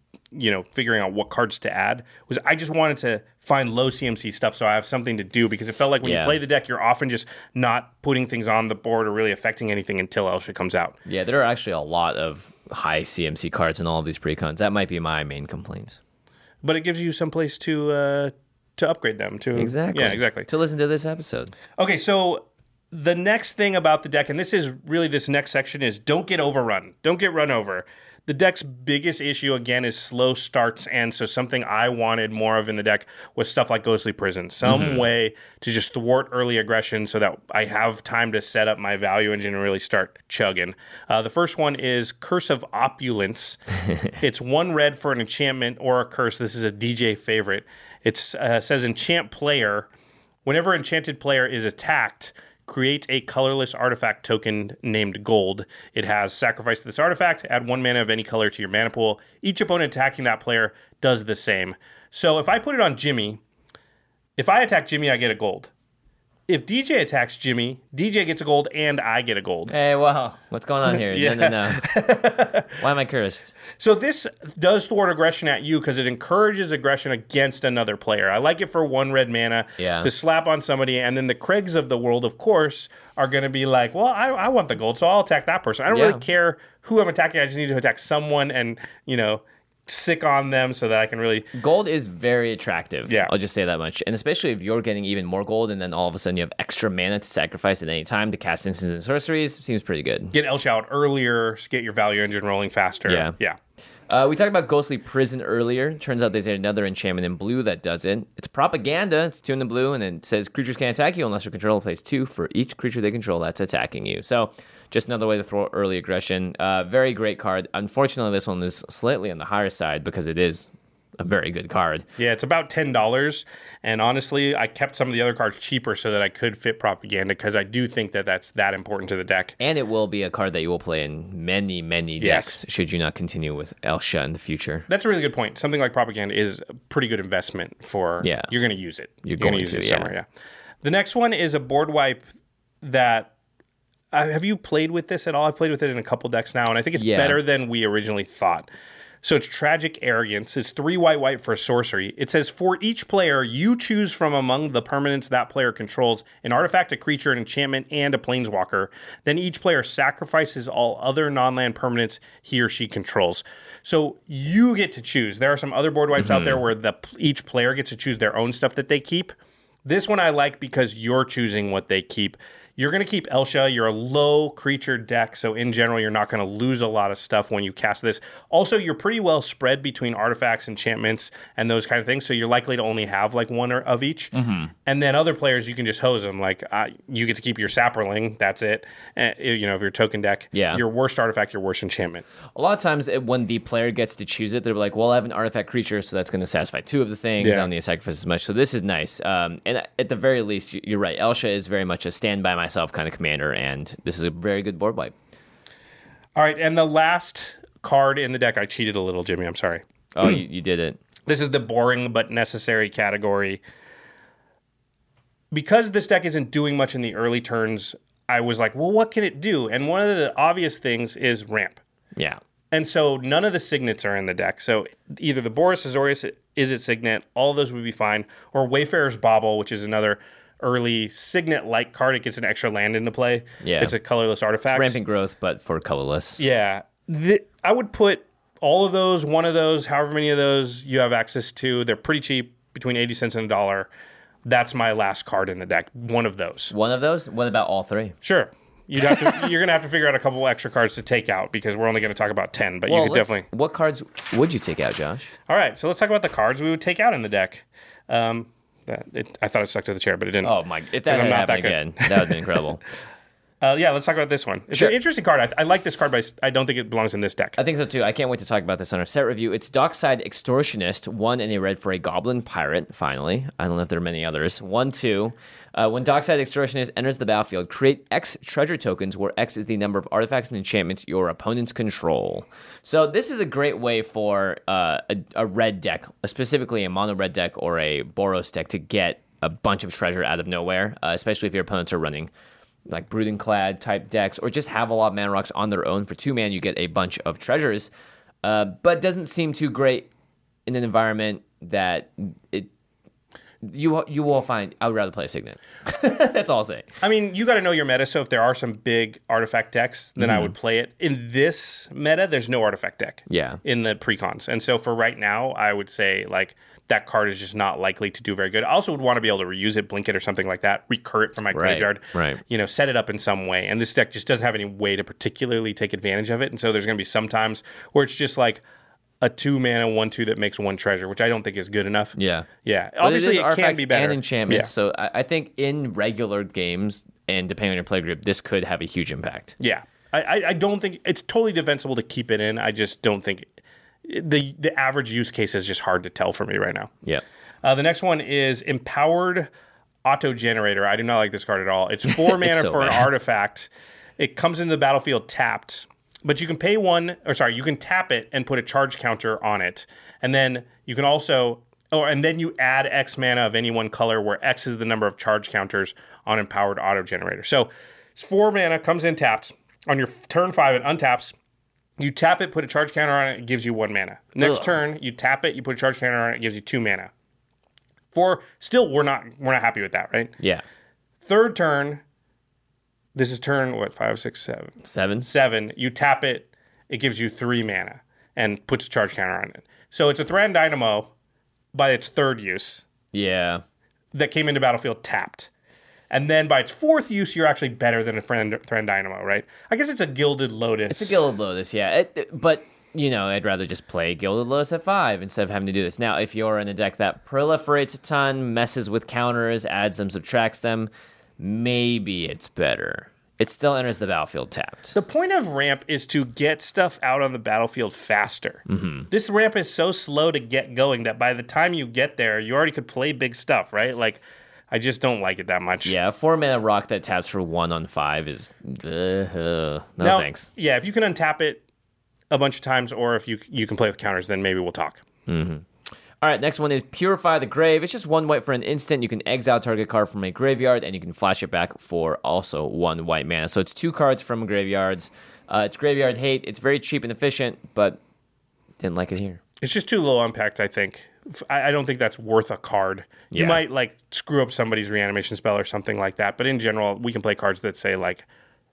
C: figuring out what cards to add was I just wanted to find low CMC stuff so I have something to do because it felt like when you play the deck, you're often just not putting things on the board or really affecting anything until Elsha comes out.
D: Yeah, there are actually a lot of high CMC cards in all of these precons. That might be my main complaint.
C: But it gives you some place to upgrade them.
D: Exactly.
C: Yeah, exactly.
D: To listen to this episode.
C: Okay, so the next thing about the deck, and this is really this next section, is don't get overrun. Don't get run over. The deck's biggest issue, again, is slow starts, and so something I wanted more of in the deck was stuff like Ghostly Prison. Some way to just thwart early aggression so that I have time to set up my value engine and really start chugging. The first one is Curse of Opulence. It's 1 red for an enchantment or a curse. This is a DJ favorite. It says enchant player. Whenever enchanted player is attacked, create a colorless artifact token named Gold. It has sacrifice this artifact, add 1 mana of any color to your mana pool. Each opponent attacking that player does the same. So if I put it on Jimmy, if I attack Jimmy, I get a gold. If DJ attacks Jimmy, DJ gets a gold and I get a gold.
D: Hey, wow. What's going on here? No. Why am I cursed?
C: So this does thwart aggression at you because it encourages aggression against another player. I like it for 1 red mana to slap on somebody, and then the Craigs of the world, of course, are going to be like, well, I want the gold, so I'll attack that person. I don't really care who I'm attacking. I just need to attack someone and, sick on them so that I can really...
D: Gold is very attractive.
C: Yeah.
D: I'll just say that much. And especially if you're getting even more gold and then all of a sudden you have extra mana to sacrifice at any time to cast instants and sorceries, seems pretty good.
C: Get Elsha out earlier, get your value engine rolling faster. Yeah.
D: We talked about Ghostly Prison earlier. Turns out there's another enchantment in blue that does it. It's propaganda. It's 2 in the blue, and it says creatures can't attack you unless your controller plays 2 for each creature they control that's attacking you. So just another way to throw early aggression. Very great card. Unfortunately, this one is slightly on the higher side because it is a very good card.
C: Yeah, it's about $10. And honestly, I kept some of the other cards cheaper so that I could fit propaganda because I do think that that's that important to the deck.
D: And it will be a card that you will play in many, many decks should you not continue with Elsha in the future.
C: That's a really good point. Something like propaganda is a pretty good investment for...
D: Yeah.
C: You're going to use it.
D: You're going
C: use
D: to,
C: it
D: yeah.
C: somewhere, The next one is a board wipe that... have you played with this at all? I've played with it in a couple decks now, and I think it's better than we originally thought. So it's Tragic Arrogance. It's 3 white for a sorcery. It says, for each player, you choose from among the permanents that player controls an artifact, a creature, an enchantment, and a planeswalker. Then each player sacrifices all other non-land permanents he or she controls. So you get to choose. There are some other board wipes out there where each player gets to choose their own stuff that they keep. This one I like because you're choosing what they keep. You're going to keep Elsha. You're a low creature deck, so in general, you're not going to lose a lot of stuff when you cast this. Also, you're pretty well spread between artifacts, enchantments, and those kind of things, so you're likely to only have like one of each. And then other players, you can just hose them. Like, you get to keep your Saproling. That's it. If you're a token deck, your worst artifact, your worst enchantment.
D: A lot of times when the player gets to choose it, they're like, well, I have an artifact creature, so that's going to satisfy 2 of the things. I don't need to sacrifice as much. So this is nice. And at the very least, you're right. Elsha is very much a stand by myself kind of commander, and this is a very good board wipe.
C: All right, and the last card in the deck, I cheated a little, Jimmy. I'm sorry.
D: Oh, you did it.
C: This is the boring but necessary category. Because this deck isn't doing much in the early turns, I was like, well, what can it do? And one of the obvious things is ramp.
D: Yeah.
C: And so none of the signets are in the deck. So either the Boros Azorius is its signet, all of those would be fine, or Wayfarer's Bauble, which is another early signet-like card. It gets an extra land into play.
D: Yeah.
C: It's a colorless artifact.
D: It's rampant growth, but for colorless.
C: Yeah. I would put all of those, one of those, however many of those you have access to. They're pretty cheap, between 80 cents and $1. That's my last card in the deck. One of those.
D: One of those? What about all 3?
C: Sure. You're going to have to figure out a couple extra cards to take out because we're only going to talk about 10, but you could definitely...
D: What cards would you take out, Josh?
C: All right, so let's talk about the cards we would take out in the deck. I thought it stuck to the chair, but it didn't.
D: Oh, my. If that had happened again, that would have been incredible.
C: Let's talk about this one. It's an interesting card. I like this card, but I don't think it belongs in this deck.
D: I think so, too. I can't wait to talk about this on our set review. It's Dockside Extortionist, 1 and a red for a Goblin Pirate, finally. I don't know if there are many others. 1/2. When Dockside Extortionist enters the battlefield, create X treasure tokens, where X is the number of artifacts and enchantments your opponents control. So this is a great way for a red deck, specifically a mono red deck or a Boros deck, to get a bunch of treasure out of nowhere, especially if your opponents are running like Brooding Clad type decks, or just have a lot of mana rocks on their own. For 2 mana, you get a bunch of treasures, but doesn't seem too great in an environment that you will find. I would rather play a Signet. That's all I'll say.
C: I mean, you got to know your meta. So if there are some big artifact decks, then I would play it. In this meta, there's no artifact deck.
D: Yeah.
C: In the precons, and so for right now, I would say like that card is just not likely to do very good. I also would want to be able to reuse it, blink it, or something like that, recur it from my graveyard.
D: Right.
C: Set it up in some way. And this deck just doesn't have any way to particularly take advantage of it. And so there's going to be some times where it's just like a 2 mana 1/2 that makes 1 treasure, which I don't think is good enough.
D: Yeah.
C: Yeah.
D: But
C: Obviously, it can
D: artifacts
C: be better.
D: and enchantments.
C: Yeah.
D: So I think in regular games, and depending on your play group, this could have a huge impact.
C: Yeah. I don't think it's totally defensible to keep it in. I just don't think the average use case is just hard to tell for me right now.
D: Yeah.
C: The next one is Empowered Auto Generator. I do not like this card at all. It's 4 mana
D: so
C: for an
D: bad.
C: artifact. It comes into the battlefield tapped, but you can pay you can tap it and put a charge counter on it. And then you can also, and then you add X mana of any one color, where X is the number of charge counters on Empowered Auto Generator. So it's 4 mana, comes in tapped. On your turn 5, it untaps. You tap it, put a charge counter on it, it gives you 1 mana. Next turn, you tap it, you put a charge counter on it, it gives you 2 mana. Still, we're not happy with that, right?
D: Yeah.
C: Third turn, this is turn, 5, 6, 7? 7. You tap it, it gives you 3 mana and puts a charge counter on it. So it's a Thran Dynamo by its 3rd use.
D: Yeah.
C: That came into battlefield tapped. And then by its 4th use, you're actually better than a Thran Dynamo, right? I guess it's a Gilded Lotus.
D: It's a Gilded Lotus, yeah. But, I'd rather just play Gilded Lotus at 5 instead of having to do this. Now, if you're in a deck that proliferates a ton, messes with counters, adds them, subtracts them, maybe it's better. It still enters the battlefield tapped.
C: The point of ramp is to get stuff out on the battlefield faster. Mm-hmm. This ramp is so slow to get going that by the time you get there, you already could play big stuff, right? Like, I just don't like it that much.
D: Yeah, a 4 mana rock that taps for 1 on 5 is no thanks.
C: Yeah, if you can untap it a bunch of times, or if you can play with counters, then maybe we'll talk.
D: Mm-hmm. All right, next one is Purify the Grave. It's just 1 white for an instant. You can exile target card from a graveyard, and you can flash it back for also 1 white mana. So it's 2 cards from graveyards. It's graveyard hate. It's very cheap and efficient, but Didn't like it here.
C: It's just too low impact, I think. I don't think that's worth a card. You
D: Yeah.
C: might like screw up somebody's reanimation spell or something like that, but in general, we can play cards that say like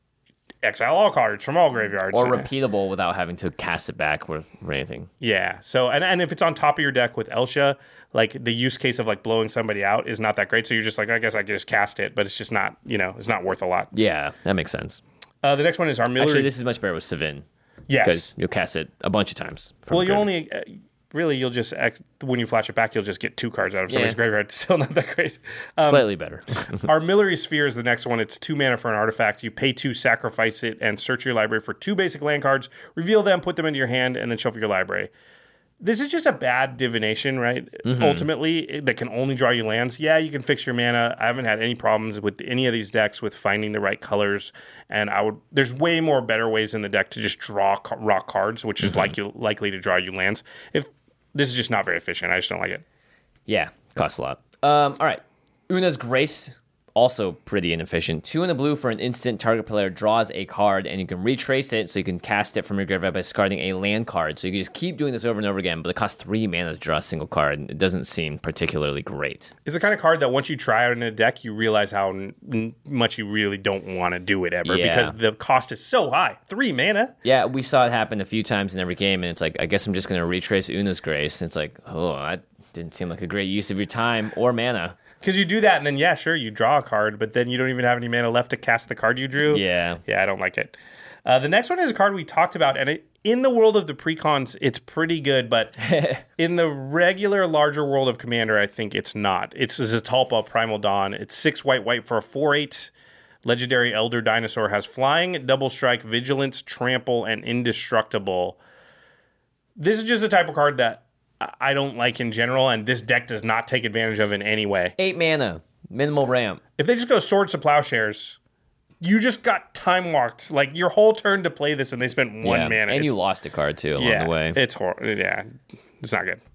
C: exile all cards from all graveyards.
D: Or repeatable without having to cast it back or anything.
C: Yeah. So and if it's on top of your deck with Elsha, like the use case of like blowing somebody out is not that great. So you're just like, I guess I can just cast it, but it's just not, it's not worth a lot.
D: Yeah, that makes sense.
C: The next one is Armillary.
D: Actually, this is much better with Savin.
C: Yes.
D: Because you'll cast it a bunch of times.
C: Well, you only you'll just when you flash it back, you'll just get 2 cards out of somebody's graveyard. It's still not that great.
D: Slightly better.
C: Armillary Sphere is the next one. It's 2 mana for an artifact. You pay 2, sacrifice it, and search your library for 2 basic land cards. Reveal them, put them into your hand, and then shuffle your library. This is just a bad divination, right? Ultimately, that can only draw you lands. Yeah, you can fix your mana. I haven't had any problems with any of these decks with finding the right colors. And there's way more better ways in the deck to just draw raw cards, which is likely to draw you lands. If this is just not very efficient, I just don't like it.
D: Yeah, costs a lot. All right. Una's Grace, also pretty inefficient. 2 in the blue for an instant. Target player draws a card, and you can retrace it, so you can cast it from your graveyard by discarding a land card. So you can just keep doing this over and over again, but it costs 3 mana to draw a single card. It doesn't seem particularly great.
C: It's the kind of card that once you try it in a deck, you realize how much you really don't want to do it ever because the cost is so high. 3 mana.
D: Yeah, we saw it happen a few times in every game, and it's like, I guess I'm just going to retrace Una's Grace. And it's like, oh, that didn't seem like a great use of your time or mana.
C: Because you do that, and then, yeah, sure, you draw a card, but then you don't even have any mana left to cast the card you drew.
D: Yeah.
C: Yeah, I don't like it. The next one is a card we talked about, and in the world of the precons, it's pretty good, but in the regular, larger world of Commander, I think it's not. It's Zetalpa Primal Dawn. It's 6 white for a 4/8. Legendary Elder Dinosaur has flying, double strike, vigilance, trample, and indestructible. This is just the type of card that I don't like in general, and this deck does not take advantage of in any way.
D: 8 mana, minimal ramp.
C: If they just go Swords to Plowshares, you just got time walked. Like your whole turn to play this, and they spent 1 mana.
D: And you lost a card too along the way.
C: It's horrible. Yeah, it's not good.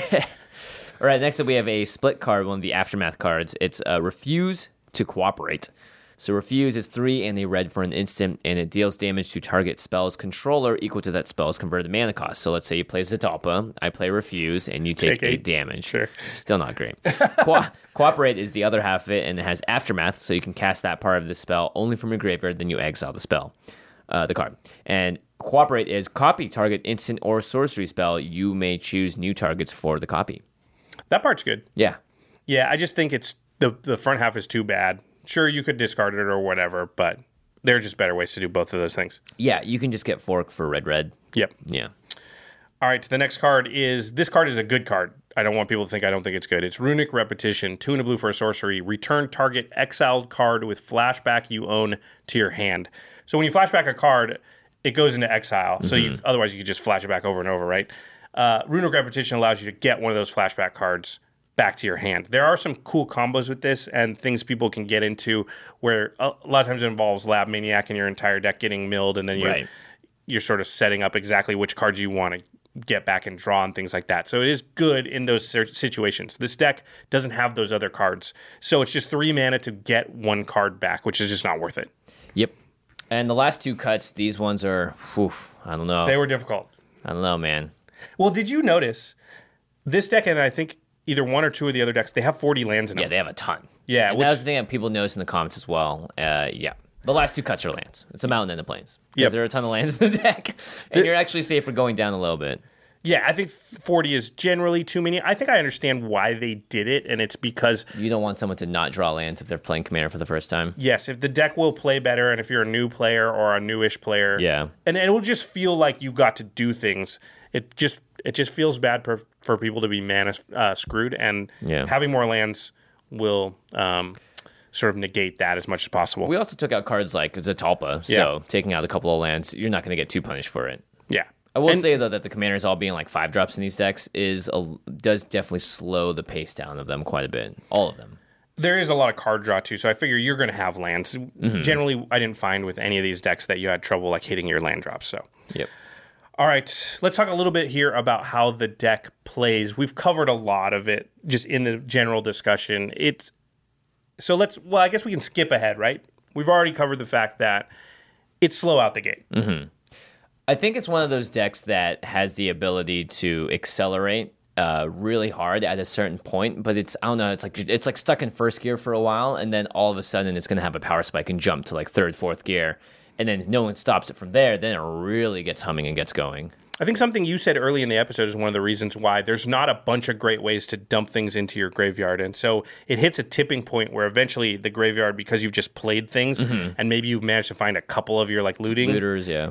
D: All right, next up we have a split card, one of the Aftermath cards. It's Refuse to Cooperate. So Refuse is 3 and a red for an instant, and it deals damage to target spell's controller equal to that spell's converted mana cost. So let's say you play Zetalpa, I play Refuse, and you take 8 damage.
C: Sure.
D: Still not great. Cooperate is the other half of it, and it has Aftermath, so you can cast that part of the spell only from your graveyard, then you exile the spell, the card. And Cooperate is copy target instant or sorcery spell. You may choose new targets for the copy.
C: That part's good.
D: Yeah.
C: Yeah, I just think it's the front half is too bad. Sure, you could discard it or whatever, but there are just better ways to do both of those things.
D: Yeah, you can just get Fork for red.
C: Yep.
D: Yeah.
C: All right, so the next card is... This card is a good card. I don't want people to think I don't think it's good. It's Runic Repetition, 2 and a blue for a sorcery. Return target exiled card with flashback you own to your hand. So when you flashback a card, it goes into exile. So otherwise you could just flash it back over and over, right? Runic Repetition allows you to get one of those flashback cards back to your hand. There are some cool combos with this and things people can get into where a lot of times it involves Lab Maniac and your entire deck getting milled, and then you're sort of setting up exactly which cards you want to get back and draw and things like that. So it is good in those situations. This deck doesn't have those other cards. So it's just 3 mana to get 1 card back, which is just not worth it.
D: Yep. And the last 2 cuts, these ones are, I don't know.
C: They were difficult.
D: I don't know, man.
C: Well, did you notice this deck, and I think either 1 or 2 of the other decks, they have 40 lands in them.
D: Yeah, they have a ton.
C: Yeah.
D: And that was the thing that people noticed in the comments as well. Yeah. The last 2 cuts are lands. It's a mountain and the plains. Because there are a ton of lands in the deck. And you're actually safe for going down a little bit.
C: Yeah, I think 40 is generally too many. I think I understand why they did it, and it's because...
D: You don't want someone to not draw lands if they're playing Commander for the first time.
C: Yes, if the deck will play better, and if you're a new player or a newish player...
D: Yeah.
C: And it will just feel like you got to do things. It just feels bad for people to be mana screwed, and having more lands will... sort of negate that as much as possible.
D: We also took out cards like Zetalpa, so taking out a couple of lands, you're not going to get too punished for it.
C: Yeah.
D: I will say, though, that the commanders all being like 5-drops in these decks does definitely slow the pace down of them quite a bit. All of them.
C: There is a lot of card draw, too, so I figure you're going to have lands. Mm-hmm. Generally, I didn't find with any of these decks that you had trouble like hitting your land drops. So.
D: Yep.
C: All right, let's talk a little bit here about how the deck plays. We've covered a lot of it just in the general discussion. I guess we can skip ahead, right? We've already covered the fact that it's slow out the gate.
D: Mm-hmm. I think it's one of those decks that has the ability to accelerate really hard at a certain point, but I don't know, it's like stuck in first gear for a while, and then all of a sudden it's going to have a power spike and jump to like third, fourth gear, and then no one stops it from there. Then it really gets humming and gets going.
C: I think something you said early in the episode is one of the reasons why there's not a bunch of great ways to dump things into your graveyard. And so it hits a tipping point where eventually the graveyard, because you've just played things and maybe you've managed to find a couple of your like looters,
D: yeah.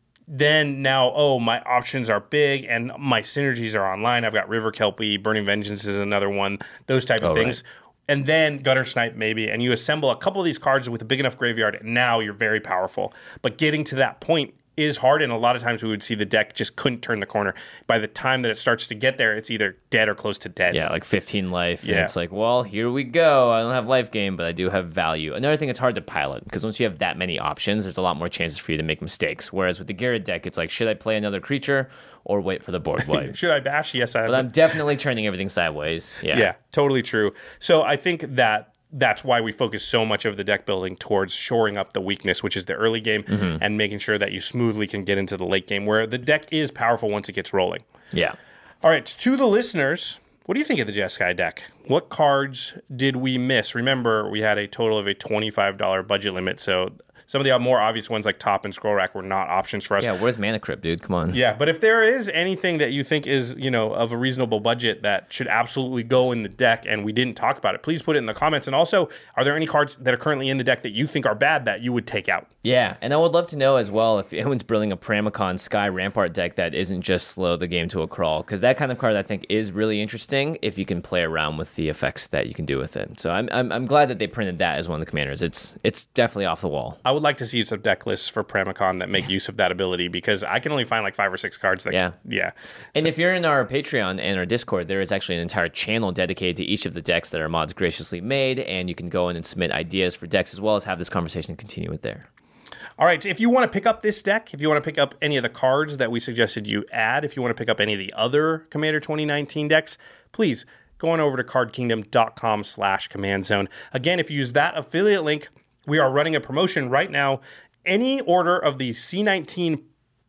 C: Then now, my options are big and my synergies are online. I've got River Kelpie, Burning Vengeance is another one, those type of things. Right. And then Gutter Snipe maybe, and you assemble a couple of these cards with a big enough graveyard, and now you're very powerful. But getting to that point is hard, and a lot of times we would see the deck just couldn't turn the corner. By the time that it starts to get there, it's either dead or close to dead.
D: Yeah, like 15 life. Yeah. And it's like, well, here we go. I don't have life gain, but I do have value. Another thing, it's hard to pilot, because once you have that many options, there's a lot more chances for you to make mistakes. Whereas with the Garrett deck, it's like, should I play another creature or wait for the board wipe?
C: Should I bash? Yes, I have.
D: But I'm definitely turning everything sideways.
C: Yeah, totally true. So I think that's why we focus so much of the deck building towards shoring up the weakness, which is the early game, and making sure that you smoothly can get into the late game where the deck is powerful once it gets rolling.
D: Yeah.
C: All right, to the listeners, what do you think of the Jeskai deck? What cards did we miss? Remember, we had a total of a $25 budget limit, so some of the more obvious ones like Top and Scroll Rack were not options for us.
D: Yeah, where's Mana Crypt, dude? Come on.
C: Yeah, but if there is anything that you think is, of a reasonable budget that should absolutely go in the deck and we didn't talk about it, please put it in the comments. And also, are there any cards that are currently in the deck that you think are bad that you would take out?
D: Yeah, and I would love to know as well if anyone's building a Pramicon Sky Rampart deck that isn't just slow the game to a crawl, because that kind of card I think is really interesting if you can play around with the effects that you can do with it. So I'm glad that they printed that as one of the commanders. It's definitely off the wall.
C: I would like to see some deck lists for Pramicon that make use of that ability, because I can only find like 5 or 6 cards. That
D: And if you're in our Patreon and our Discord, there is actually an entire channel dedicated to each of the decks that our mods graciously made, and you can go in and submit ideas for decks as well as have this conversation and continue it there.
C: All right, if you want to pick up this deck, if you want to pick up any of the cards that we suggested you add, if you want to pick up any of the other Commander 2019 decks, please go on over to cardkingdom.com/command zone. Again, if you use that affiliate link, we are running a promotion right now. Any order of the C19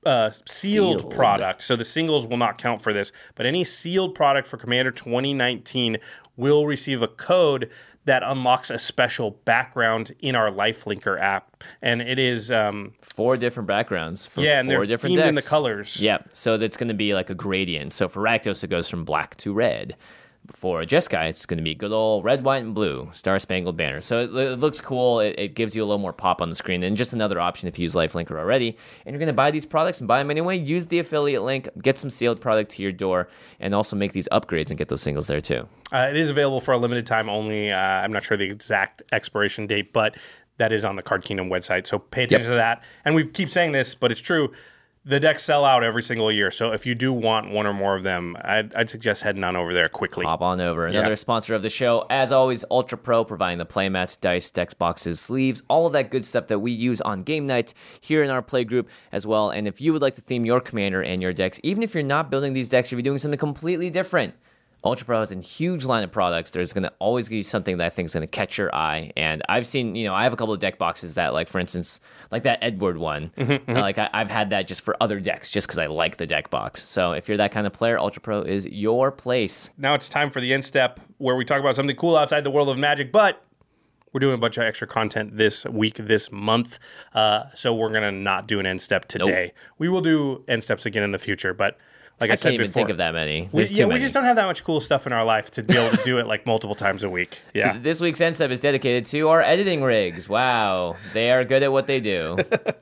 C: sealed product, so the singles will not count for this, but any sealed product for Commander 2019 will receive a code that unlocks a special background in our Lifelinker app. And it is
D: 4 different backgrounds for
C: and
D: 4
C: they're
D: different
C: themed
D: decks.
C: In the colors.
D: Yeah, so that's going to be like a gradient. So for Rakdos, it goes from black to red. For Jeskai, it's going to be good old red, white, and blue, Star Spangled Banner. So it looks cool. It gives you a little more pop on the screen. And just another option if you use Lifelinker already. And you're going to buy these products and buy them anyway. Use the affiliate link, get some sealed product to your door, and also make these upgrades and get those singles there too.
C: It is available for a limited time only. I'm not sure the exact expiration date, but that is on the Card Kingdom website. So pay attention to that. And we keep saying this, but it's true. The decks sell out every single year, so if you do want one or more of them, I'd suggest heading on over there quickly.
D: Hop on over. Another sponsor of the show, as always, Ultra Pro, providing the playmats, dice, decks, boxes, sleeves, all of that good stuff that we use on game nights here in our play group as well. And if you would like to theme your commander and your decks, even if you're not building these decks, if you're doing something completely different, Ultra Pro has a huge line of products. There's going to always be something that I think is going to catch your eye. And I've seen, I have a couple of deck boxes that, like, for instance, like that Edward one. Like, I've had that just for other decks, just because I like the deck box. So if you're that kind of player, Ultra Pro is your place.
C: Now it's time for the end step where we talk about something cool outside the world of Magic, but we're doing a bunch of extra content this week, this month. So we're going to not do an end step today. Nope. We will do end steps again in the future, but like I said
D: can't even
C: before,
D: think of that many.
C: We
D: too many.
C: just don't have that much cool stuff in our life to be able to do it like multiple times a week. Yeah.
D: This week's end step is dedicated to our editing rigs. Wow. They are good at what they do.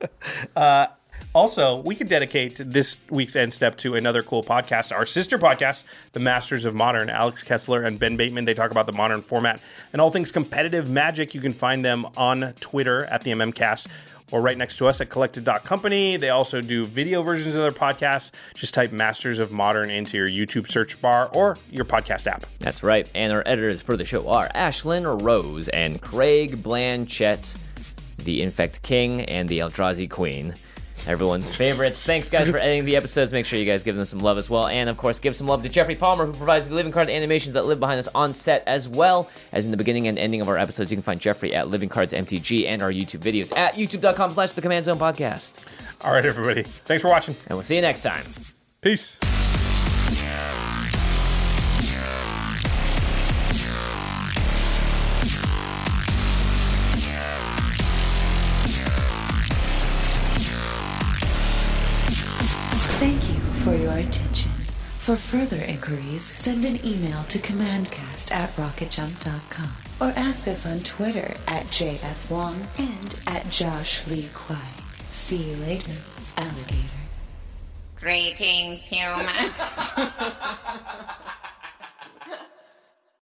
C: Also, we could dedicate this week's end step to another cool podcast, our sister podcast, The Masters of Modern. Alex Kessler and Ben Bateman, they talk about the modern format and all things competitive Magic. You can find them on Twitter at the MMCast or right next to us at collected.company. They also do video versions of their podcasts. Just type Masters of Modern into your YouTube search bar or your podcast app.
D: That's right. And our editors for the show are Ashlyn Rose and Craig Blanchett, the Infect King and the Eldrazi Queen. everyone's favorites. Thanks, guys, for editing the episodes. Make sure you guys give them some love as well. And, of course, give some love to Jeffrey Palmer, who provides the living card animations that live behind us on set, as well as in the beginning and ending of our episodes. You can find Jeffrey at Living Cards MTG and our YouTube videos at youtube.com/The Command Zone Podcast.
C: All right, everybody. Thanks for watching.
D: And we'll see you next time.
C: Peace.
B: Thank you for your attention. For further inquiries, send an email to commandcast@rocketjump.com or ask us on Twitter @JFWong and @JoshLeeQuai. See you later, alligator.
E: Greetings, humans.